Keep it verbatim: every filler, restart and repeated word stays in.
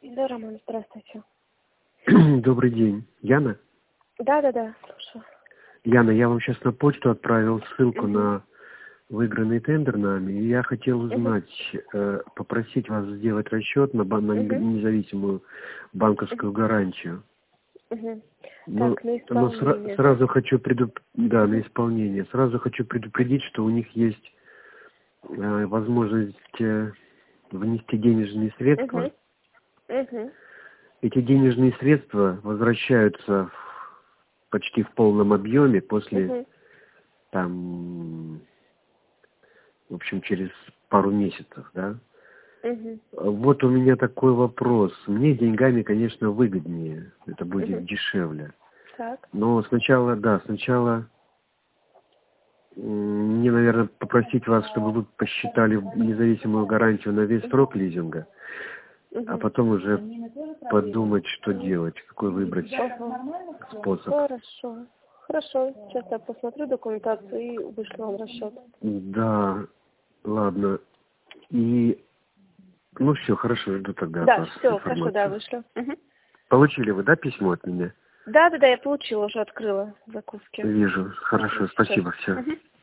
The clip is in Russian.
Да, Роман, здравствуйте. Добрый день. Яна? Да, да, да, слушаю. Яна, я вам сейчас на почту отправил ссылку Угу. на выигранный тендер нами, и я хотел узнать, Угу. э, попросить вас сделать расчет на, бан- на Угу. независимую банковскую гарантию. Угу. Но, Так, на но сра- исполнение, да? сразу хочу предуп... да, Угу. на исполнение. Сразу хочу предупредить, что у них есть э, возможность э, внести денежные средства. Угу. Угу. Эти денежные средства возвращаются в- почти в полном объеме после Угу. там, в общем, через пару месяцев, да. Угу. Вот у меня такой вопрос. Мне деньгами, конечно, выгоднее, это будет Угу. дешевле. Так. Но сначала, да, сначала м, мне, наверное, попросить вас, чтобы вы посчитали независимую гарантию на весь срок лизинга, а Угу. потом уже подумать, что делать, какой выбрать Ага. способ. Хорошо. Хорошо. Сейчас я посмотрю документацию и вышлю вам расчет. Да, ладно. И, ну все, хорошо, жду тогда от Да, вас все, хорошо, да, информацию. вышлю. Угу. Получили вы, да, письмо от меня? Да, да, да, я получила, уже открыла закуски. Вижу. Хорошо, Сейчас. спасибо, все. Угу.